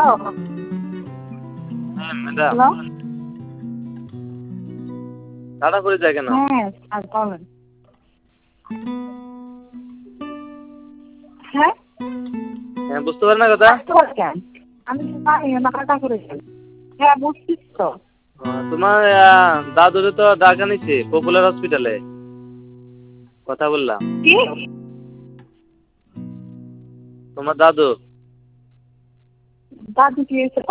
হ্যাঁ madam, hello. তাড়া করে যায় কেন? হ্যাঁ স্যার বলেন। হ্যাঁ হ্যাঁ, বুঝতে পারেন না কথা? আসতে পারে কেন? আমি তো জানি টাকা করে যাই। হ্যাঁ বুঝছিস তো। তোমার দাদুরে তো ডাকা নিছে পপুলার হসপিটালে, কথা বললাম। কি? তোমার দাদু দাদু কি হয়েছে?